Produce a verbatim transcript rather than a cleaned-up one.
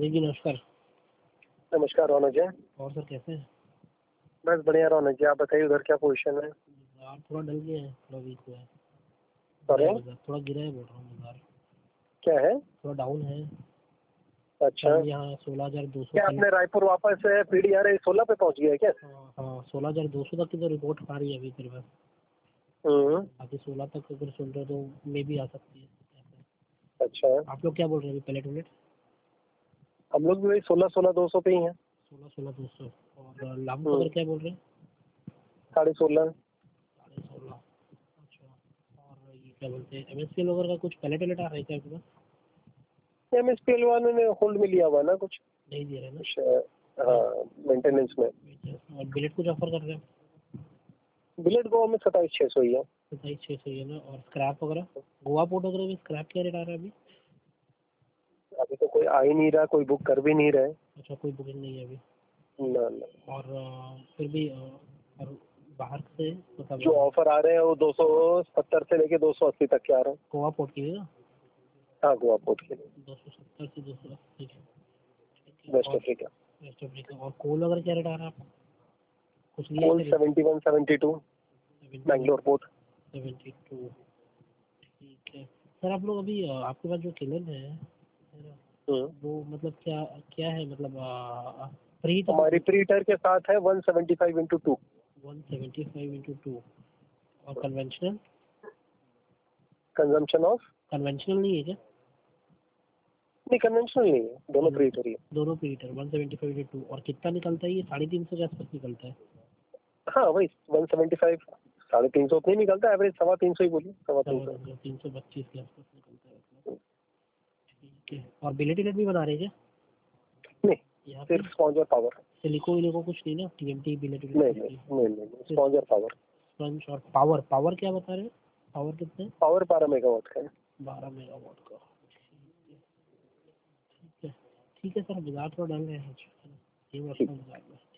अभी जी नमस्कार। नमस्कार रौनक जी। और सर कैसे हैं? बस बढ़िया रौनक जी, आप बताइए उधर क्या पोजीशन है? बाजार थोड़ा डल गया है, थोड़ा वीक हुआ है। सॉरी, गिरा है बाजार, थोड़ा गिरा है बोल रहा हूँ। बाजार क्या है? थोड़ा डाउन है। अच्छा, कल यहाँ सोलह हजार दो सौ क्या आपने रायपुर वापस पीडीआर सोलह पे पहुंच गया है क्या? हाँ हाँ सोलह हजार दो सौ तक की तो रिपोर्ट आ रही है अभी मेरे पास। हम्म, बाकी सोलह तक अगर सुन रहे हो तो मे भी आ सकती है। अच्छा। आप लोग क्या बोल रहे हैं अभी? पलेट वलेट हम लोग भी वही सोलह सोलह दो सौ पे ही हैं। सोलह सोलह दो सौ और लाभू हम्म, पकड़ क्या बोल रहे हैं? साढ़े सोलह। साढ़े सोलह। अच्छा। और ये क्या बोलते हैं, एम एस पी वगैरह का कुछ पलेट वलेट आ रहा है क्या आपके पास? एम एस पी एल वाले ने होल्ड में लिया हुआ है ना कुछ नहीं दे रहे हैं कुछ अ, हाँ, मेंटेनेंस में। ना? और बिलेट कुछ ऑफर कर रहे हैं? बुलेट गोवा में सताईस छः सौ ही है। सताईस छः सौ है ना। और स्क्रैप वगैरह गोवा पोर्ट वगैरह में स्क्रैप क्या रेट आ रहा है अभी? अभी तो कोई आ ही नहीं रहा, कोई बुक कर भी नहीं रहे। अच्छा, कोई बुकिंग नहीं है अभी। ना ना, और अ, फिर भी अ, और बाहर से मतलब जो ऑफर आ रहे हैं वो दो सौ सत्तर से लेके दो सौ अस्सी तक के आ रहे हैं। गोवा पोर्ट की है ना? हाँ, गोवा पोर्ट के लिए। दो सौ सत्तर से दो सौ अस्सी। ठीक है। वेस्ट और अफ्रीका वेस्ट अफ्रीका और कोल वगैरह क्या रेट आ रहा है आपको? कुछ लिया कोल है क्या? Seventy one seventy two seventy one Bangalore port. Seventy two. ठीक है सर। आप लोग अभी अ, आपके पास जो किलन है है ना, हम्म, वो मतलब क्या क्या है मतलब फ्री तो हमारी प्रीटर के साथ है one seventy five into two. One seventy five into two. और कन्वेंशनल कंजम्पशन ऑफ कन्वेंशनल नहीं है क्या? नहीं, कन्वेंशनल नहीं है, दोनों दोनों प्रीटर ही है। दोनों पीटर one seventy five into two. और कितना निकलता है ये? साढ़े तीन सौ के आसपास निकलता है। हाँ वही वन सेवेंटी फाइव, साढ़े तीन सौ उतनी निकलता है, एवरेज सवा तीन सौ ही बोलिए, सवा तीन सौ। सवा तीन सौ पच्चीस के आसपास निकलता है मतलब। ठीक है। और बिलेट टिकट भी बना रहे हैं क्या नहीं, यहाँ पे? सिर्फ स्पॉन्जर पावर। सिलिको विलिको कुछ नहीं ना? टीएमटी बिलेट टिकट नहीं कुछ नहीं नहीं? नहीं नहीं, स्पॉन्जर पावर। स्पंज और पावर पावर क्या बता रहे हैं? पावर कितने? पावर बारह मेगावाट का है। बारह मेगावाट का। ठीक है। ठीक है ठीक है सर। बाजार थोड़ा डाल रहे हैं। ये ठीक। बाजार में